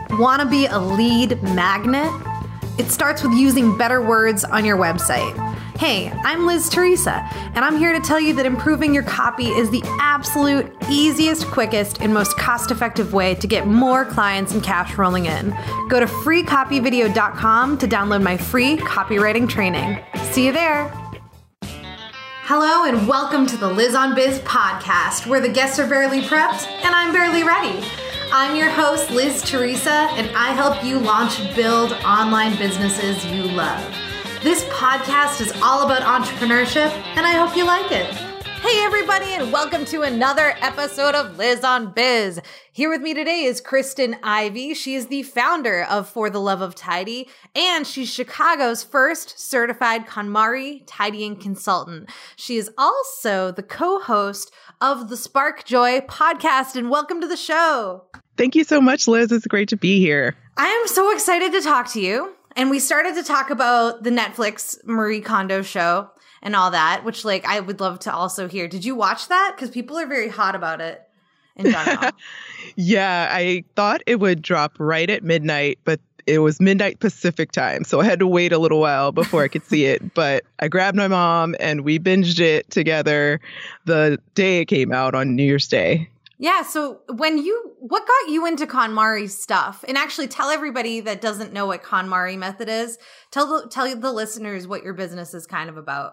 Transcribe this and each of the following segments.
Want to be a lead magnet? It starts with using better words on your website. Hey, I'm Liz Teresa, and I'm here to tell you that improving your copy is the absolute easiest, quickest, and most cost-effective way to get more clients and cash rolling in. Go to freecopyvideo.com to download my free copywriting training. See you there. Hello, and welcome to the Liz on Biz podcast, where the guests are barely prepped and I'm barely ready. I'm your host, Liz Teresa, and I help you launch and build online businesses you love. This podcast is all about entrepreneurship, and I hope you like it. Hey, everybody, and welcome to another episode of Liz on Biz. Here with me today is Kristen Ivy. She is the founder of For the Love of Tidy, and she's Chicago's first certified KonMari tidying consultant. She is also the co-host of the Spark Joy podcast, and welcome to the show. Thank you so much, Liz. It's great to be here. I am so excited to talk to you. And we started to talk about the Netflix Marie Kondo show and all that, which I would love to also hear. Did you watch that? Because people are very hot about it in general. Yeah, I thought it would drop right at midnight, but it was midnight Pacific time. So I had to wait a little while before I could see it. But I grabbed my mom and we binged it together the day it came out on New Year's Day. Yeah. So what got you into KonMari stuff? And actually tell everybody that doesn't know what KonMari method is. Tell the listeners what your business is kind of about.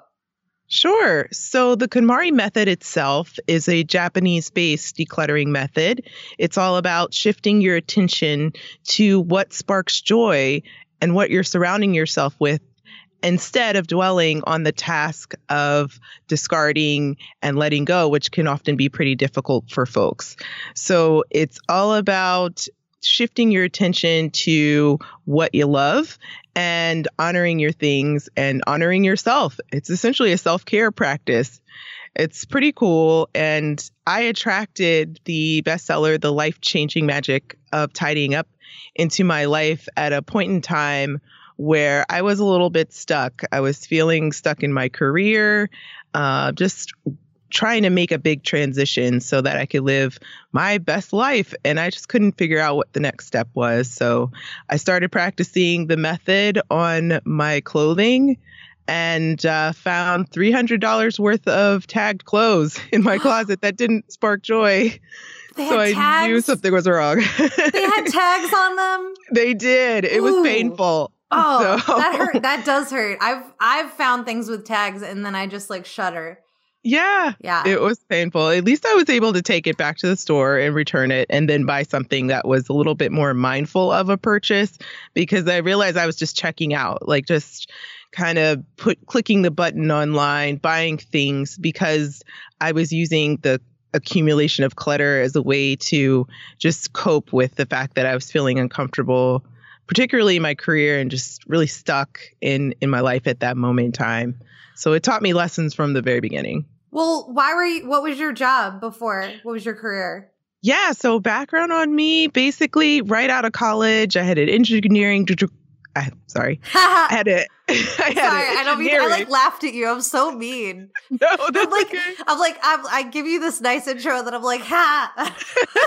Sure. So the KonMari method itself is a Japanese-based decluttering method. It's all about shifting your attention to what sparks joy and what you're surrounding yourself with, instead of dwelling on the task of discarding and letting go, which can often be pretty difficult for folks. So it's all about shifting your attention to what you love and honoring your things and honoring yourself. It's essentially a self-care practice. It's pretty cool. And I attracted the bestseller, The Life-Changing Magic of Tidying Up, into my life at a point in time where I was a little bit stuck. I was feeling stuck in my career, just trying to make a big transition so that I could live my best life. And I just couldn't figure out what the next step was. So I started practicing the method on my clothing and found $300 worth of tagged clothes in my closet that didn't spark joy. So I knew something was wrong. They had tags on them? They did. It was painful. Oh, so. That hurt. That does hurt. I've found things with tags and then I just shudder. Yeah. It was painful. At least I was able to take it back to the store and return it and then buy something that was a little bit more mindful of a purchase, because I realized I was just checking out, just kind of clicking the button online, buying things, because I was using the accumulation of clutter as a way to just cope with the fact that I was feeling uncomfortable, particularly in my career, and just really stuck in my life at that moment in time. So it taught me lessons from the very beginning. Well, what was your job before? What was your career? Yeah. So background on me, basically right out of college, I had an engineering Sorry. I laughed at you. I'm so mean. No, that's okay. I give you this nice intro that I'm like, ha.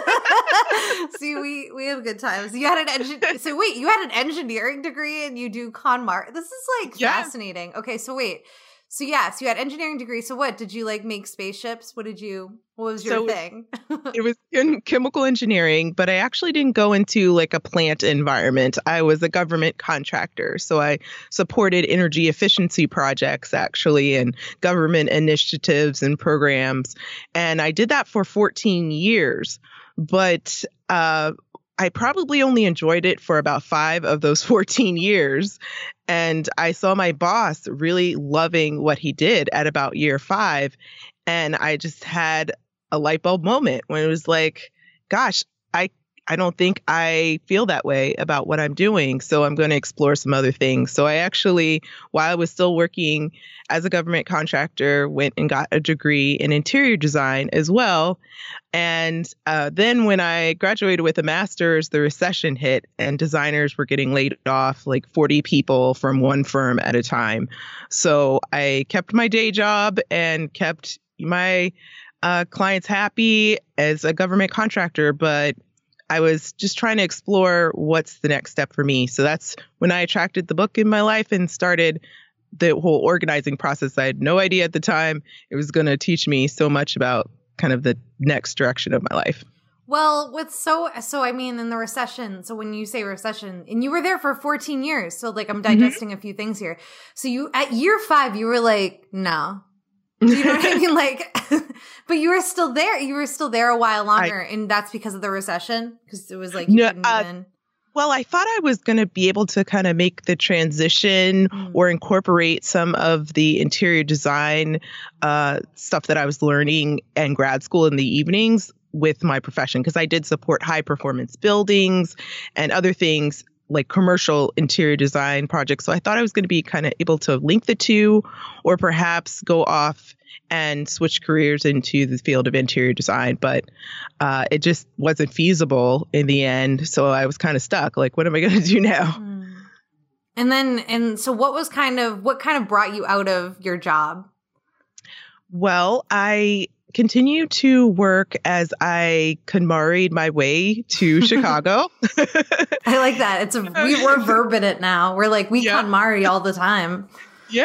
See, we have good times. You had you had an engineering degree and you do KonMari. This is fascinating. Okay, so wait. So you had engineering degree. So what did you make spaceships? What was your thing? It was in chemical engineering, but I actually didn't go into a plant environment. I was a government contractor. So I supported energy efficiency projects actually, and government initiatives and programs. And I did that for 14 years, but I probably only enjoyed it for about 5 of those 14 years. And I saw my boss really loving what he did at about year 5. And I just had a light bulb moment when it was gosh, I don't think I feel that way about what I'm doing. So I'm going to explore some other things. So I actually, while I was still working as a government contractor, went and got a degree in interior design as well. And then when I graduated with a master's, the recession hit and designers were getting laid off, 40 people from one firm at a time. So I kept my day job and kept my clients happy as a government contractor, but I was just trying to explore what's the next step for me. So that's when I attracted the book in my life and started the whole organizing process. I had no idea at the time it was going to teach me so much about kind of the next direction of my life. Well, I mean, in the recession, so when you say recession, and you were there for 14 years, so like I'm digesting a few things here. So you, at year 5, you were like, no. Do you know what I mean? Like, but you were still there. You were still there a while longer, and that's because of the recession? Because it was like you couldn't even... Well, I thought I was going to be able to kind of make the transition or incorporate some of the interior design stuff that I was learning in grad school in the evenings with my profession, because I did support high performance buildings and other things like commercial interior design projects. So I thought I was going to be kind of able to link the two, or perhaps go off and switch careers into the field of interior design. But it just wasn't feasible in the end. So I was kind of stuck. Like, what am I going to do now? And so what kind of brought you out of your job? Well, I continued to work as I KonMari'd my way to Chicago. I like that. We're verb in it now. We're like, we KonMari all the time. Yeah.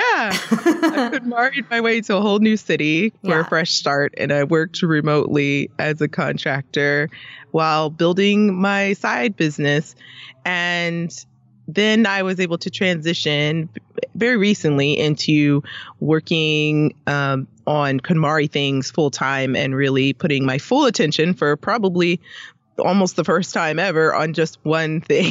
I KonMari'd my way to a whole new city for a fresh start. And I worked remotely as a contractor while building my side business. And then I was able to transition very recently into working on KonMari things full time and really putting my full attention for probably almost the first time ever on just one thing.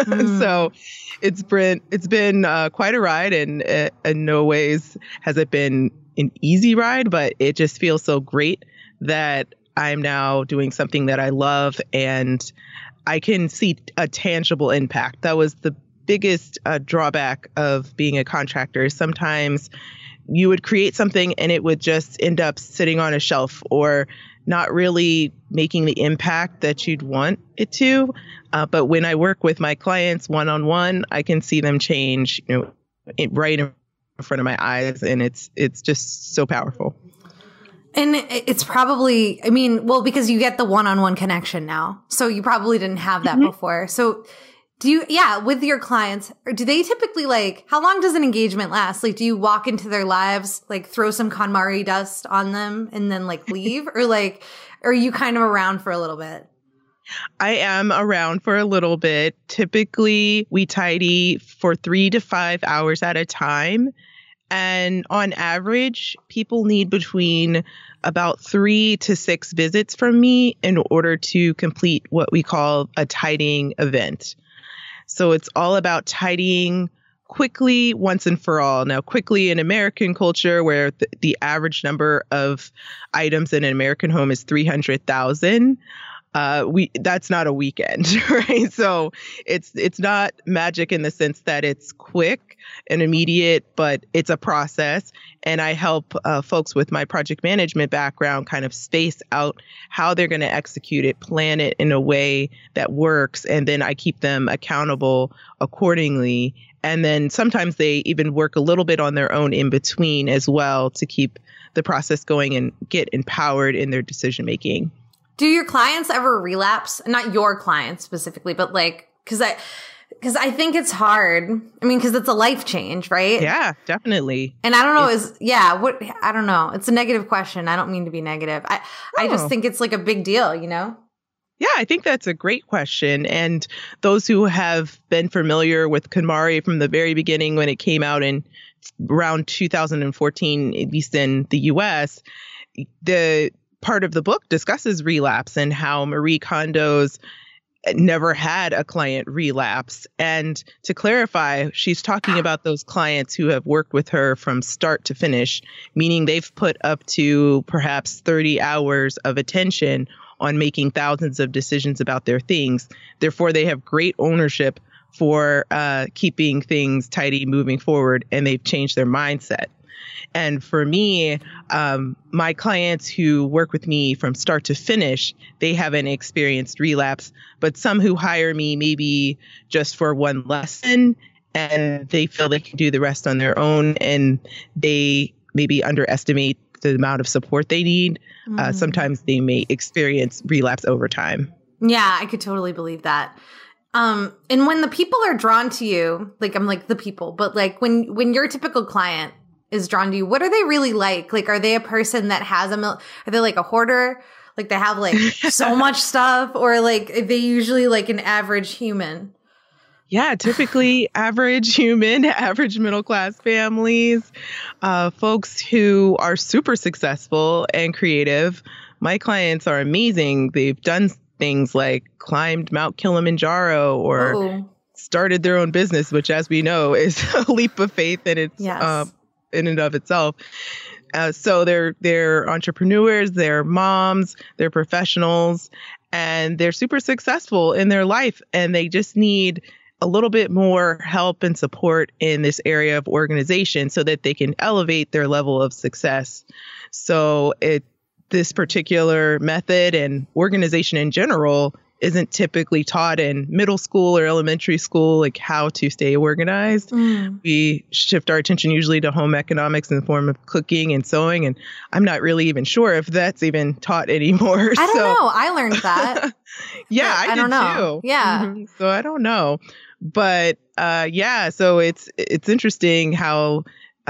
So it's been quite a ride, and in no ways has it been an easy ride, but it just feels so great that I'm now doing something that I love and I can see a tangible impact. That was the biggest drawback of being a contractor. Sometimes you would create something and it would just end up sitting on a shelf or not really making the impact that you'd want it to. But when I work with my clients one-on-one, I can see them change, right in front of my eyes. And it's just so powerful. And it's probably, because you get the one-on-one connection now. So you probably didn't have that before. So with your clients, do they typically how long does an engagement last? Like, do you walk into their lives, throw some KonMari dust on them and then leave? Or are you kind of around for a little bit? I am around for a little bit. Typically, we tidy for 3 to 5 hours at a time. And on average, people need between about 3 to 6 visits from me in order to complete what we call a tidying event. So it's all about tidying quickly once and for all. Now, quickly in American culture, where the average number of items in an American home is 300,000, that's not a weekend, right? So it's not magic in the sense that it's quick and immediate, but it's a process. And I help folks with my project management background kind of space out how they're going to execute it, plan it in a way that works, and then I keep them accountable accordingly. And then sometimes they even work a little bit on their own in between as well to keep the process going and get empowered in their decision making. Do your clients ever relapse? Not your clients specifically, but because I think it's hard. Because it's a life change, right? Yeah, definitely. And I don't know, I don't know. It's a negative question. I don't mean to be negative. I just think it's a big deal, Yeah, I think that's a great question. And those who have been familiar with KonMari from the very beginning when it came out in around 2014, at least in the US, the part of the book discusses relapse and how Marie Kondo's never had a client relapse. And to clarify, she's talking about those clients who have worked with her from start to finish, meaning they've put up to perhaps 30 hours of attention on making thousands of decisions about their things. Therefore, they have great ownership for keeping things tidy moving forward, and they've changed their mindset. And for me, my clients who work with me from start to finish, they haven't experienced relapse, but some who hire me maybe just for one lesson and they feel they can do the rest on their own, and they maybe underestimate the amount of support they need. Sometimes they may experience relapse over time. Yeah, I could totally believe that. And when the people are drawn to you, like I'm like the people, but like when your typical client is drawn to you, what are they really like? Like, are they a person that has are they like a hoarder? Like they have like so much stuff, or like are they usually like an average human? Yeah, typically average human, average middle class families, folks who are super successful and creative. My clients are amazing. They've done things like climbed Mount Kilimanjaro or started their own business, which, as we know, is a leap of faith in and of itself. So they're entrepreneurs, they're moms, they're professionals, and they're super successful in their life, and they just need a little bit more help and support in this area of organization so that they can elevate their level of success. So this particular method and organization in general isn't typically taught in middle school or elementary school, like how to stay organized. We shift our attention usually to home economics in the form of cooking and sewing. And I'm not really even sure if that's even taught anymore. I don't know. I learned that. Yeah, I don't did know. too. Yeah. Mm-hmm. So I don't know. But so it's interesting how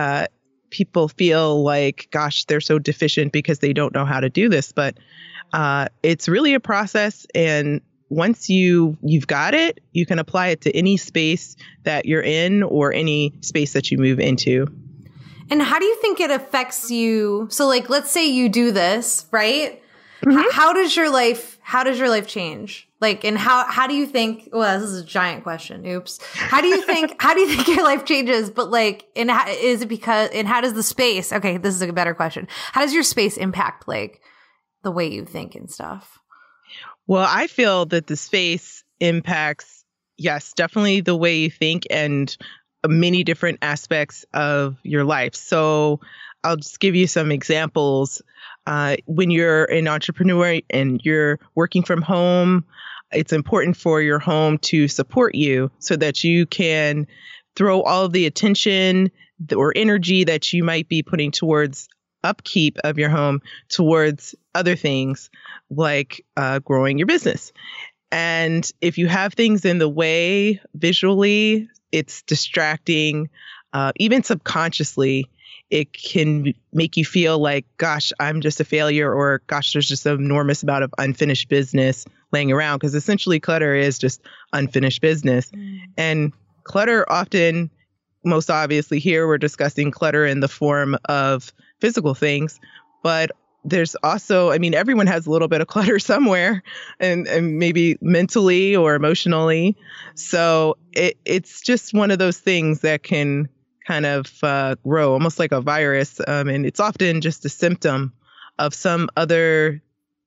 people feel like, gosh, they're so deficient because they don't know how to do this. But it's really a process. And once you've got it, you can apply it to any space that you're in or any space that you move into. And how do you think it affects you? So like, let's say you do this, right? Mm-hmm. How does your life change? Like, and how do you think, well, this is a giant question. Oops. How do you think your life changes? But like, and how does the space, okay, this is a better question. How does your space impact like the way you think and stuff? Well, I feel that the space impacts, yes, definitely the way you think and many different aspects of your life. So I'll just give you some examples. When you're an entrepreneur and you're working from home, it's important for your home to support you so that you can throw all of the attention or energy that you might be putting towards upkeep of your home towards other things like growing your business. And if you have things in the way visually, it's distracting, even subconsciously. It can make you feel like, gosh, I'm just a failure, or gosh, there's just an enormous amount of unfinished business laying around, because essentially clutter is just unfinished business. And clutter often, most obviously here, we're discussing clutter in the form of physical things, but there's also, I mean, everyone has a little bit of clutter somewhere, and maybe mentally or emotionally. So it's just one of those things that can kind of grow almost like a virus. And it's often just a symptom of some other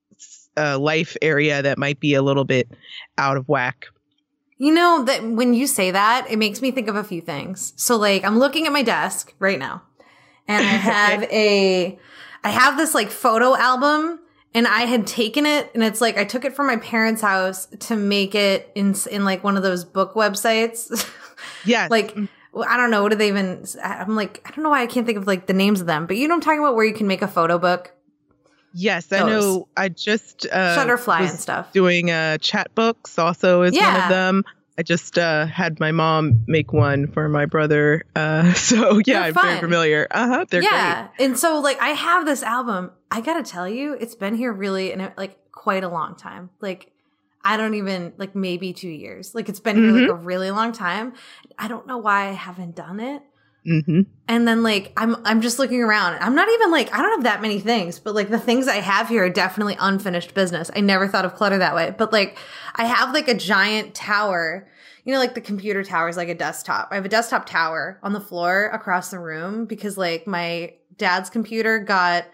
life area that might be a little bit out of whack. You know, that when you say that, it makes me think of a few things. So like, I'm looking at my desk right now, and I have this like photo album, and I had taken it, and it's like, I took it from my parents' house to make it in like one of those book websites. Yes. Like, I don't know. What do they even, I'm like, I don't know why I can't think of like the names of them, but you know what I'm talking about, where you can make a photo book? Yes, I know. I just Shutterfly and stuff. Doing chat books also is one of them. I just had my mom make one for my brother. So yeah, I'm very familiar. They're great. And so like, I have this album. I gotta tell you, it's been here really like quite a long time. Like, I don't even, like maybe 2 years. Like, it's been here like a really long time. I don't know why I haven't done it. And then like, I'm just looking around. I'm not even like, I don't have that many things, but like the things I have here are definitely unfinished business. I never thought of clutter that way. But like, I have like a giant tower, you know, like the computer tower is like a desktop. I have a desktop tower on the floor across the room because like my dad's computer got,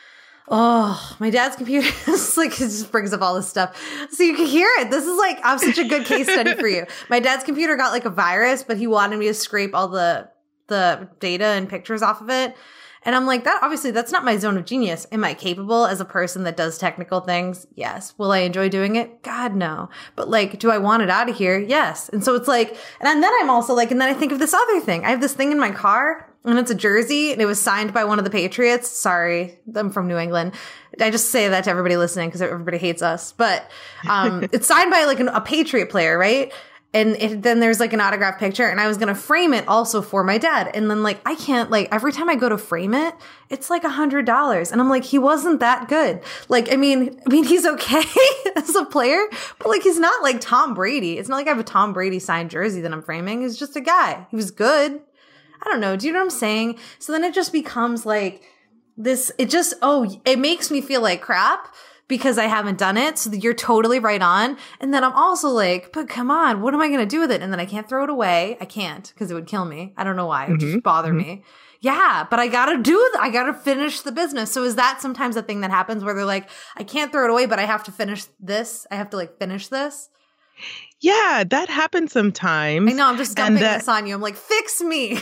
my dad's computer is like, it just brings up all this stuff. So you can hear it. This is like, I'm such a good case study for you. My dad's computer got like a virus, but he wanted me to scrape all the data and pictures off of it. And I'm like, that's not my zone of genius. Am I capable as a person that does technical things? Yes. Will I enjoy doing it? God, no. But like, do I want it out of here? Yes. And so it's like, and then I'm also like, and then I think of this other thing. I have this thing in my car and it's a jersey and it was signed by one of the Patriots. Sorry, I'm from New England. I just say that to everybody listening because everybody hates us. But it's signed by like a Patriot player, right? And then there's like an autographed picture and I was going to frame it also for my dad. And then like, I can't, like, every time I go to frame it, it's like $100. And I'm like, he wasn't that good. Like, I mean, he's okay as a player, but like, he's not like Tom Brady. It's not like I have a Tom Brady signed jersey that I'm framing. He's just a guy. He was good. I don't know. Do you know what I'm saying? So then it just becomes like this, it makes me feel like crap because I haven't done it. So you're totally right on. And then I'm also like, but come on, what am I going to do with it? And then I can't throw it away. I can't because it would kill me. I don't know why. It would just bother me. Yeah, but I got to finish the business. So is that sometimes a thing that happens where they're like, I can't throw it away, but I have to finish this. I have to like finish this. Yeah, that happens sometimes. I know, I'm just dumping this on you. I'm like, fix me.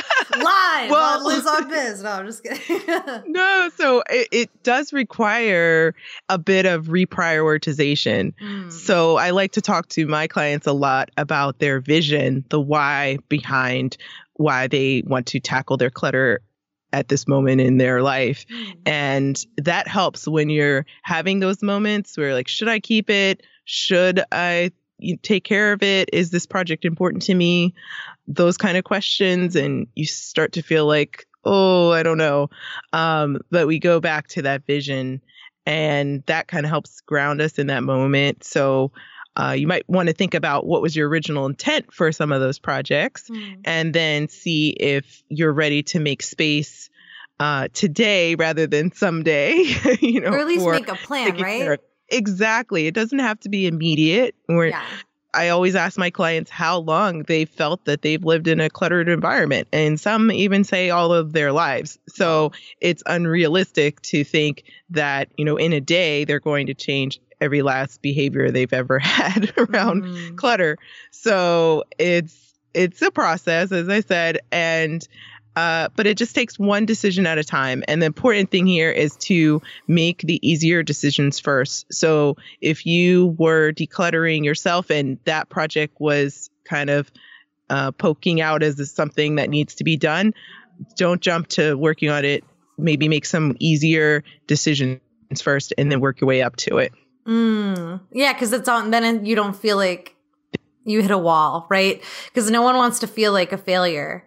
Live on Liz on Biz. No, I'm just kidding. No, so it does require a bit of reprioritization. So I like to talk to my clients a lot about their vision, the why behind why they want to tackle their clutter at this moment in their life. And that helps when you're having those moments where like, should I keep it? Should I take care of it? Is this project important to me? Those kind of questions. And you start to feel like, oh, I don't know. But we go back to that vision and that kind of helps ground us in that moment. So you might want to think about what was your original intent for some of those projects and then see if you're ready to make space today rather than someday, or at least make a plan, right? Exactly. It doesn't have to be immediate. I always ask my clients how long they felt that they've lived in a cluttered environment. And some even say all of their lives. So it's unrealistic to think that, in a day, they're going to change every last behavior they've ever had around clutter. So it's a process, as I said, and but it just takes one decision at a time. And the important thing here is to make the easier decisions first. So if you were decluttering yourself and that project was kind of poking out as something that needs to be done, don't jump to working on it. Maybe make some easier decisions first and then work your way up to it. Yeah, because then you don't feel like you hit a wall, right? Because no one wants to feel like a failure.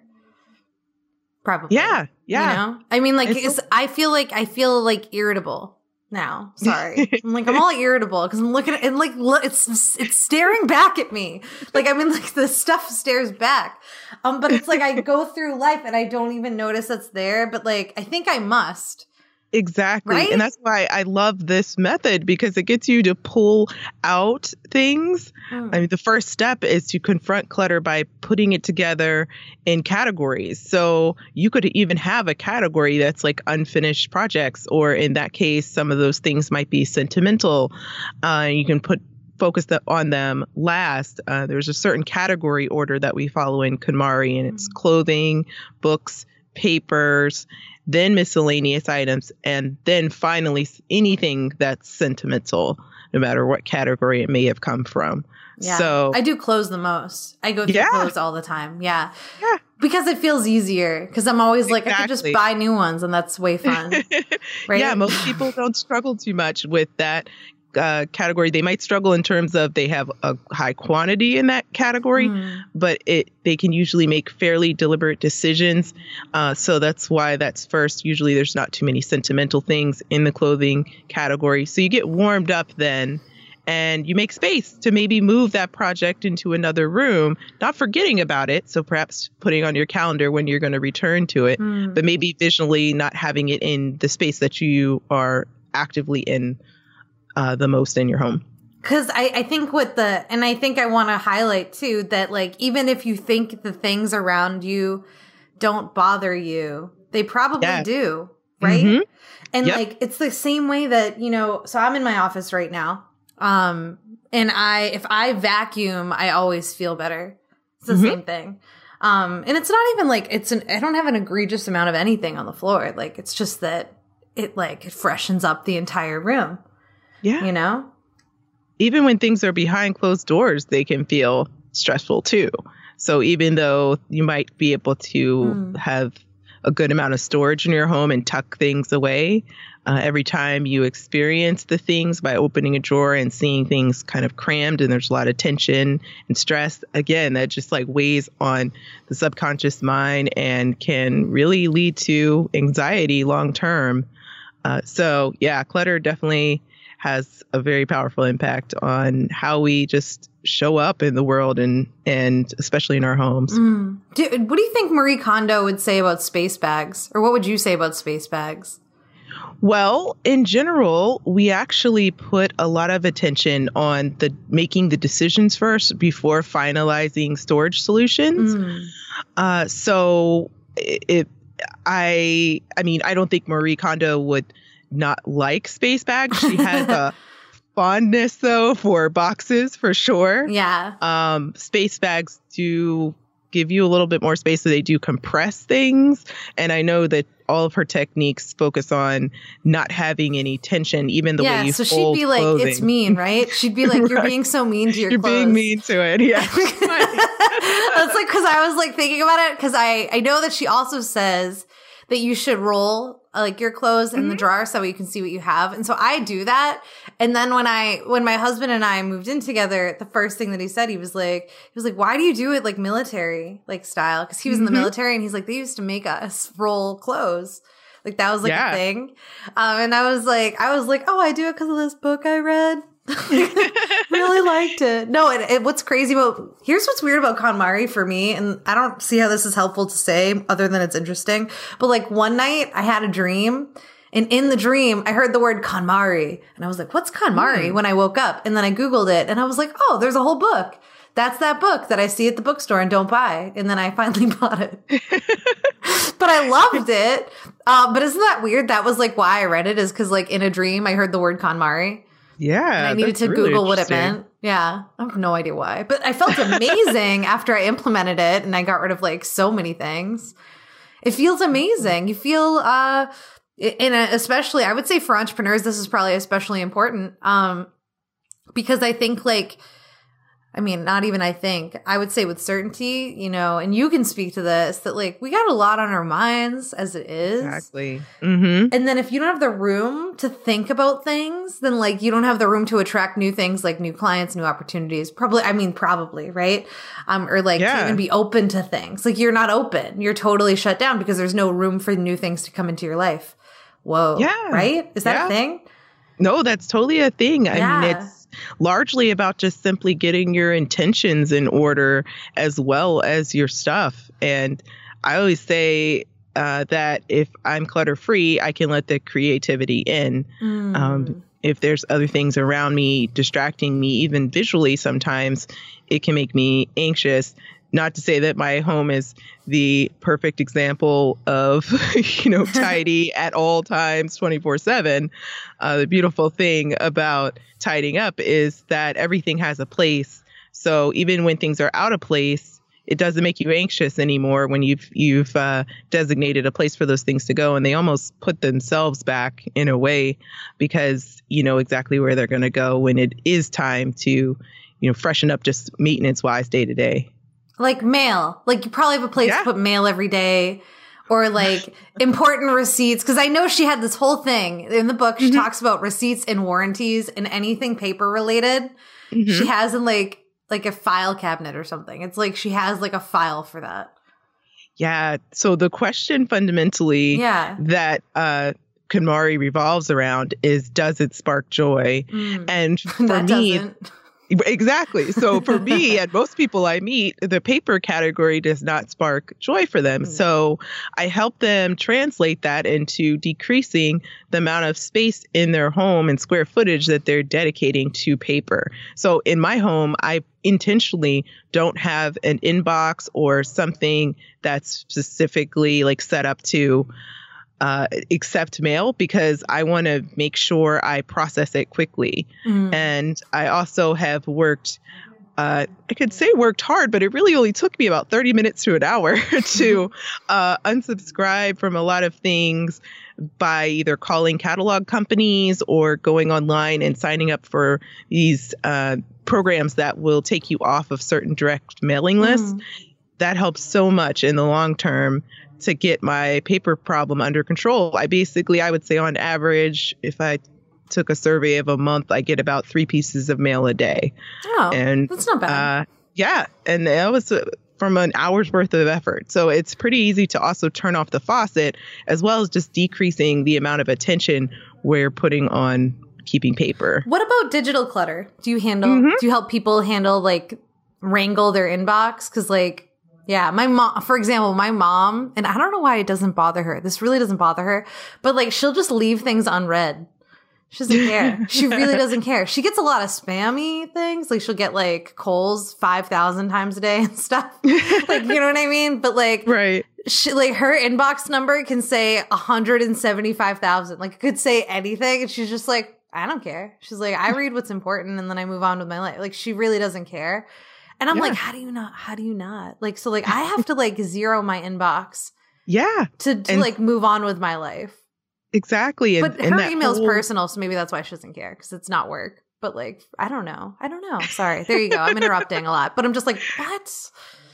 Probably. Yeah. I mean, like, I feel like irritable now. Sorry. I'm all irritable because I'm looking at it, like, it's staring back at me. Like, I mean, like, the stuff stares back. But it's like I go through life and I don't even notice it's there. But like, I think I must. Exactly. Right? And that's why I love this method because it gets you to pull out things. I mean, the first step is to confront clutter by putting it together in categories. So you could even have a category that's like unfinished projects, or in that case, some of those things might be sentimental. You can focus on them last. There's a certain category order that we follow in KonMari, and it's clothing, books, papers, then miscellaneous items, and then finally anything that's sentimental, no matter what category it may have come from. Yeah. So I do clothes the most. I go through clothes all the time. Yeah. Because it feels easier. Because I'm always like, I could just buy new ones and that's way fun. Right? Yeah. Most people don't struggle too much with that category. They might struggle in terms of they have a high quantity in that category, but they can usually make fairly deliberate decisions. So that's why that's first. Usually there's not too many sentimental things in the clothing category. So you get warmed up then and you make space to maybe move that project into another room, not forgetting about it. So perhaps putting on your calendar when you're going to return to it, but maybe visually not having it in the space that you are actively in the most in your home. Because I think and I think I want to highlight too that like, even if you think the things around you don't bother you, they probably do, right? And like, it's the same way that, so I'm in my office right now. And if I vacuum, I always feel better. It's the same thing. And it's not even like I don't have an egregious amount of anything on the floor. Like, it's just that it freshens up the entire room. Yeah. You know? Even when things are behind closed doors, they can feel stressful too. So even though you might be able to have a good amount of storage in your home and tuck things away, every time you experience the things by opening a drawer and seeing things kind of crammed and there's a lot of tension and stress, again, that just like weighs on the subconscious mind and can really lead to anxiety long term. So yeah, clutter definitely has a very powerful impact on how we just show up in the world and especially in our homes. What do you think Marie Kondo would say about space bags? Or what would you say about space bags? Well, in general, we actually put a lot of attention on making the decisions first before finalizing storage solutions. So I mean, I don't think Marie Kondo would not like space bags. She has a fondness though for boxes for sure. Yeah. Space bags do give you a little bit more space, so they do compress things. And I know that all of her techniques focus on not having any tension, even the way you so fold she'd be like, clothing. It's mean, right? She'd be like, you're Right. being so mean to your You're clothes. being mean to it. Yeah. That's like, because I was like thinking about it, because I know that she also says that you should roll like your clothes in the drawer so you can see what you have. And so I do that. And then when my husband and I moved in together, the first thing that he said, he was like, why do you do it like military, like style? Cause he was in the military and he's like, they used to make us roll clothes. Like that was like a thing. And I was like, oh, I do it because of this book I read. Really liked it. No, what's crazy here's what's weird about KonMari for me, and I don't see how this is helpful to say other than it's interesting, but like one night I had a dream, and in the dream I heard the word KonMari, and I was like, what's KonMari? When I woke up, and then I Googled it, and I was like, oh, there's a whole book. That's that book that I see at the bookstore and don't buy. And then I finally bought it. But I loved it. But isn't that weird? That was like why I read it, is because like in a dream I heard the word KonMari. Yeah. And I needed to really Google what it meant. Yeah. I have no idea why. But I felt amazing after I implemented it and I got rid of like so many things. It feels amazing. You feel, especially, I would say for entrepreneurs, this is probably especially important. Because I think like, I mean, not even I think, I would say with certainty, you know, and you can speak to this, that like we got a lot on our minds as it is. Exactly. Mm-hmm. And then if you don't have the room to think about things, then like you don't have the room to attract new things, like new clients, new opportunities. Probably, right? Or like to even be open to things. Like you're not open. You're totally shut down because there's no room for new things to come into your life. Whoa. Yeah. Right? Is that a thing? No, that's totally a thing. I mean, it's largely about just simply getting your intentions in order as well as your stuff. And I always say that if I'm clutter free, I can let the creativity in. If there's other things around me distracting me, even visually, sometimes it can make me anxious. Not to say that my home is the perfect example of, tidy at all times, 24/7. The beautiful thing about tidying up is that everything has a place. So even when things are out of place, it doesn't make you anxious anymore when you've designated a place for those things to go, and they almost put themselves back in a way because you know exactly where they're going to go when it is time to, freshen up just maintenance wise day to day. Like mail. Like you probably have a place to put mail every day, or like important receipts. Because I know she had this whole thing in the book. She talks about receipts and warranties and anything paper related. She has in like a file cabinet or something. It's like she has like a file for that. Yeah. So the question fundamentally that KonMari revolves around is, does it spark joy? And for me, exactly. So for me and most people I meet, the paper category does not spark joy for them. So I help them translate that into decreasing the amount of space in their home and square footage that they're dedicating to paper. So in my home, I intentionally don't have an inbox or something that's specifically like set up to accept mail, because I want to make sure I process it quickly. And I also have worked I could say worked hard, but it really only took me about 30 minutes to an hour to unsubscribe from a lot of things by either calling catalog companies or going online and signing up for these programs that will take you off of certain direct mailing lists. That helps so much in the long term to get my paper problem under control. I would say on average, if I took a survey of a month, I get about 3 pieces of mail a day. Oh, and that's not bad. Yeah. And that was from an hour's worth of effort. So it's pretty easy to also turn off the faucet, as well as just decreasing the amount of attention we're putting on keeping paper. What about digital clutter? Do you help people handle, like, wrangle their inbox? Because, like, yeah, my mom, for example, and I don't know why it doesn't bother her. This really doesn't bother her, but, like, she'll just leave things unread. She doesn't care. She really doesn't care. She gets a lot of spammy things. Like, she'll get, like, Kohl's 5,000 times a day and stuff. Like, you know what I mean? But, like, right. She, like, her inbox number can say 175,000. Like, it could say anything. And she's just like, I don't care. She's like, I read what's important and then I move on with my life. Like, she really doesn't care. And I'm like, how do you not? Like, so, like, I have to, like, zero my inbox. Yeah. To like, move on with my life. Exactly. But her email's personal, so maybe that's why she doesn't care, because it's not work. But, like, I don't know. Sorry. There you go. I'm interrupting a lot. But I'm just like, what?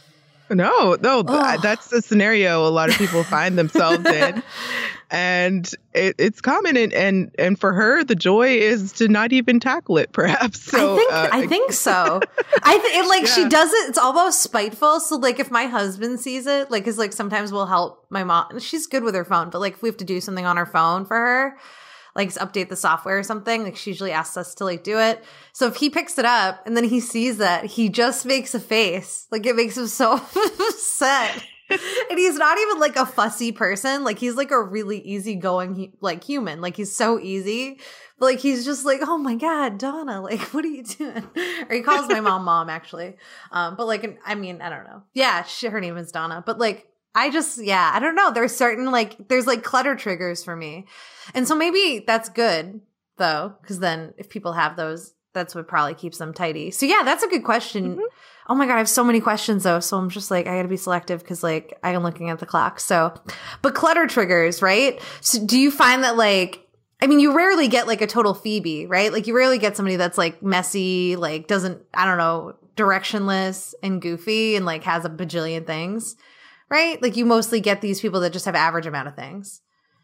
No, that's the scenario a lot of people find themselves in. And it's common. And for her, the joy is to not even tackle it, perhaps. So I think so. She does it. It's almost spiteful. So, like, if my husband sees it, like, 'cause, like, sometimes we'll help my mom. She's good with her phone, but, like, if we have to do something on her phone for her, like, update the software or something, like, she usually asks us to, like, do it. So if he picks it up and then he sees that, he just makes a face. Like, it makes him so upset. And he's not even, like, a fussy person. Like, he's, like, a really easygoing, like, human. Like, he's so easy. But, like, he's just like, oh, my God, Donna, like, what are you doing? Or he calls my mom, actually. But, like, I mean, I don't know. Yeah, her name is Donna. But, like, I don't know. There's certain, like, there's, like, clutter triggers for me. And so maybe that's good, though, because then if people have those, that's what probably keeps them tidy. So, yeah, that's a good question. Mm-hmm. Oh, my God, I have so many questions, though. So I'm just like, I got to be selective because, like, I am looking at the clock. So, but clutter triggers, right? So do you find that, like, I mean, you rarely get, like, a total Phoebe, right? Like, you rarely get somebody that's, like, messy, like, doesn't, I don't know, directionless and goofy and, like, has a bajillion things, right? Like, you mostly get these people that just have average amount of things.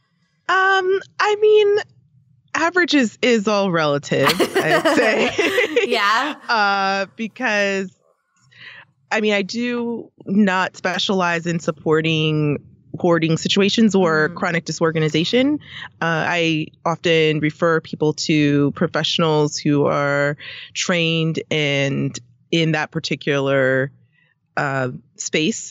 I mean, average is all relative, I'd say. Yeah. Because, I mean, I do not specialize in supporting hoarding situations or chronic disorganization. I often refer people to professionals who are trained and in that particular space.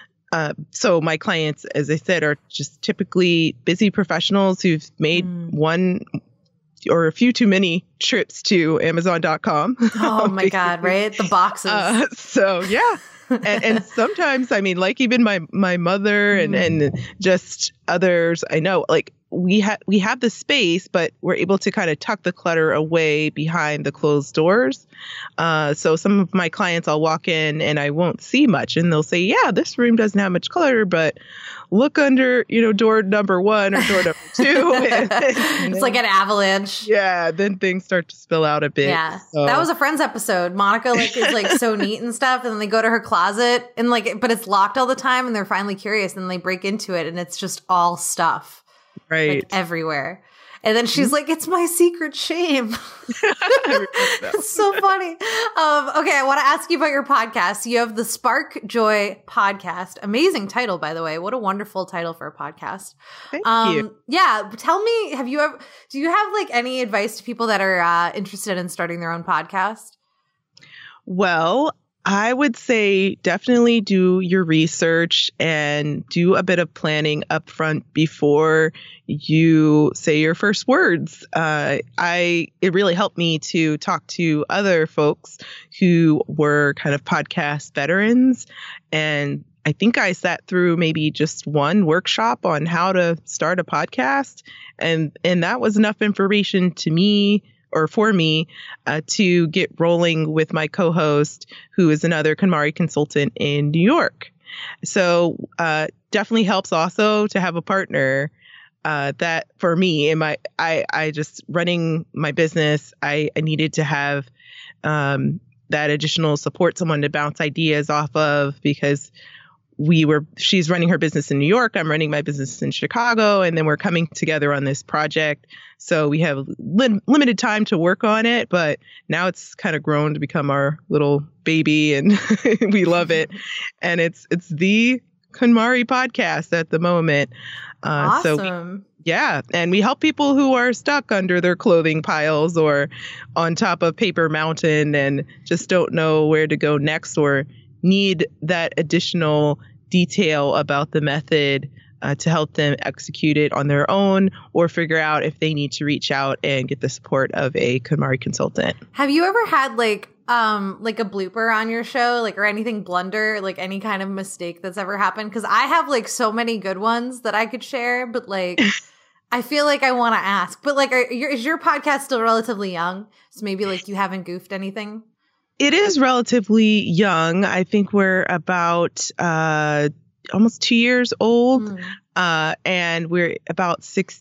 So my clients, as I said, are just typically busy professionals who've made one or a few too many trips to Amazon.com. Oh my God, right? The boxes. So yeah. and sometimes, I mean, like even my mother and just others I know, like we have the space, but we're able to kind of tuck the clutter away behind the closed doors. So some of my clients, I'll walk in and I won't see much, and they'll say, "Yeah, this room doesn't have much clutter, but look under, door number 1 or door number 2." It's like an avalanche. Yeah, then things start to spill out a bit. Yeah, so. That was a Friends episode. Monica is like so neat and stuff, and then they go to her closet and but it's locked all the time, and they're finally curious, and they break into it, and it's just all stuff. Right. Like everywhere. And then she's like, it's my secret shame. It's so funny. Okay, I want to ask you about your podcast. You have the Spark Joy podcast. Amazing title, by the way. What a wonderful title for a podcast. Thank you. Yeah. Tell me, do you have like any advice to people that are interested in starting their own podcast? Well, I would say definitely do your research and do a bit of planning up front before you say your first words. It really helped me to talk to other folks who were kind of podcast veterans. And I think I sat through maybe just one workshop on how to start a podcast. And that was enough information to me for me to get rolling with my co-host, who is another KonMari consultant in New York. So definitely helps also to have a partner that for me in I just running my business, I needed to have that additional support, someone to bounce ideas off of, because she's running her business in New York. I'm running my business in Chicago. And then we're coming together on this project. So we have limited time to work on it, but now it's kind of grown to become our little baby and we love it. And it's the KonMari podcast at the moment. Awesome. Yeah. And we help people who are stuck under their clothing piles or on top of Paper Mountain and just don't know where to go next or need that additional detail about the method to help them execute it on their own or figure out if they need to reach out and get the support of a KonMari consultant. Have you ever had like a blooper on your show, like, or anything blunder, like any kind of mistake that's ever happened? Because I have like so many good ones that I could share, but like I feel like I want to ask, but like, is your podcast still relatively young? So maybe like you haven't goofed anything? It is relatively young. I think we're about almost 2 years old. And we're about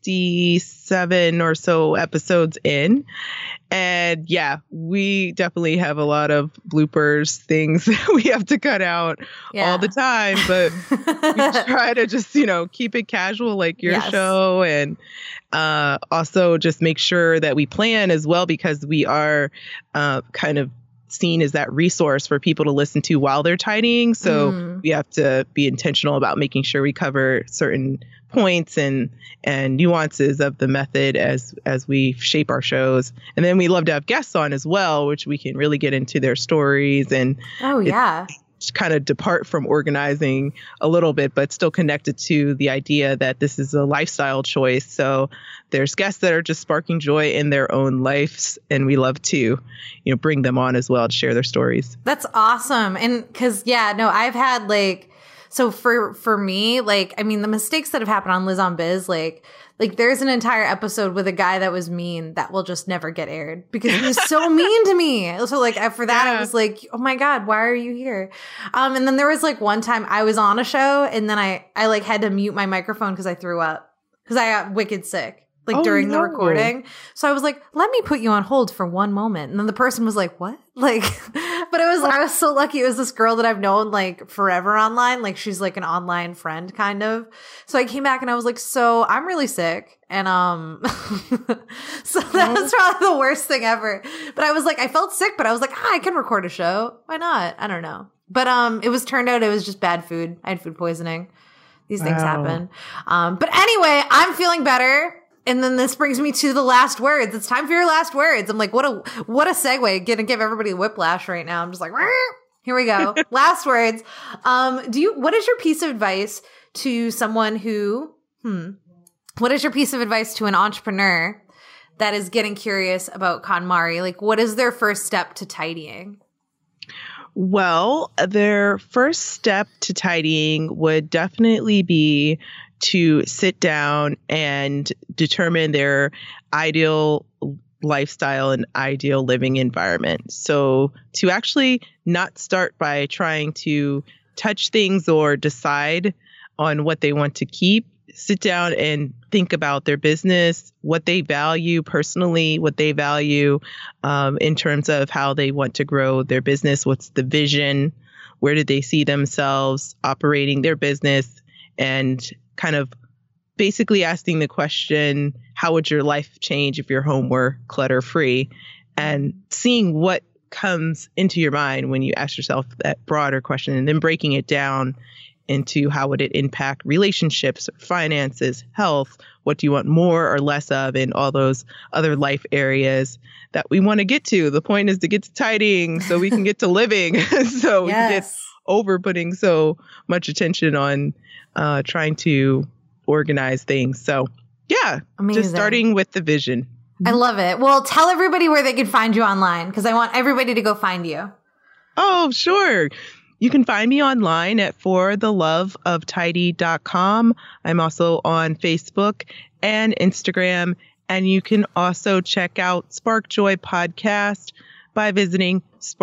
67 or so episodes in. And yeah, we definitely have a lot of bloopers, things that we have to cut out all the time. But we try to just, keep it casual like your show. And also just make sure that we plan as well, because we are kind of seen as that resource for people to listen to while they're tidying. So we have to be intentional about making sure we cover certain points and nuances of the method as we shape our shows. And then we love to have guests on as well, which we can really get into their stories and kind of depart from organizing a little bit, but still connected to the idea that this is a lifestyle choice. So there's guests that are just sparking joy in their own lives, and we love to, bring them on as well to share their stories. That's awesome. And because, I've had so for me, the mistakes that have happened on Liz on Biz, like there's an entire episode with a guy that was mean that will just never get aired because he was so mean to me. So for that, I was like, oh my God, why are you here? And then there was one time I was on a show and then I had to mute my microphone because I threw up because I got wicked sick. During the recording. So I was like, let me put you on hold for one moment. And then the person was like, what? But I was so lucky. It was this girl that I've known forever online. She's an online friend kind of. So I came back and I was like, so I'm really sick. And, so that was probably the worst thing ever. But I was like, I felt sick, but I was like, I can record a show. Why not? I don't know. But, turned out it was just bad food. I had food poisoning. These things happen. But anyway, I'm feeling better. And then this brings me to the last words. It's time for your last words. I'm like, what a segue. Gonna give everybody whiplash right now. I'm just like, here we go. Last words. What is your piece of advice to someone who, what is your piece of advice to an entrepreneur that is getting curious about KonMari? What is their first step to tidying? Well, their first step to tidying would definitely be to sit down and determine their ideal lifestyle and ideal living environment. So to actually not start by trying to touch things or decide on what they want to keep, sit down and think about their business, what they value personally, what they value in terms of how they want to grow their business, what's the vision, where do they see themselves operating their business, and kind of basically asking the question, how would your life change if your home were clutter free? And seeing what comes into your mind when you ask yourself that broader question, and then breaking it down into how would it impact relationships, finances, health, what do you want more or less of, and all those other life areas that we want to get to. The point is to get to tidying so we can get to living. So we can get over putting so much attention on trying to organize things. So yeah, amazing. Just starting with the vision. I love it. Well, tell everybody where they can find you online, because I want everybody to go find you. Oh, sure. You can find me online at fortheloveoftidy.com. I'm also on Facebook and Instagram And you can also check out Spark Joy Podcast by visiting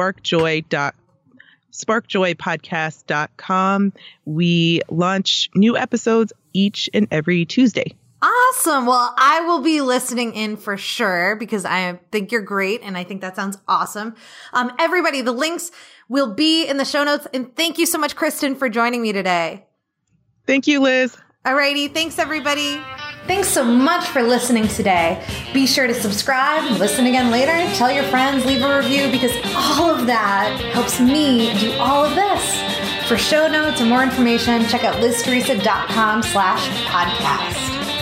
sparkjoypodcast.com. We launch new episodes each and every Tuesday. Awesome. Well, I will be listening in for sure because I think you're great and I think that sounds awesome. Everybody, the links will be in the show notes. And thank you so much, Kristen, for joining me today. Thank you, Liz. Alrighty. Thanks, everybody. Thanks so much for listening today. Be sure to subscribe, listen again later, tell your friends, leave a review because all of that helps me do all of this. For show notes and more information, check out lizteresa.com/podcast.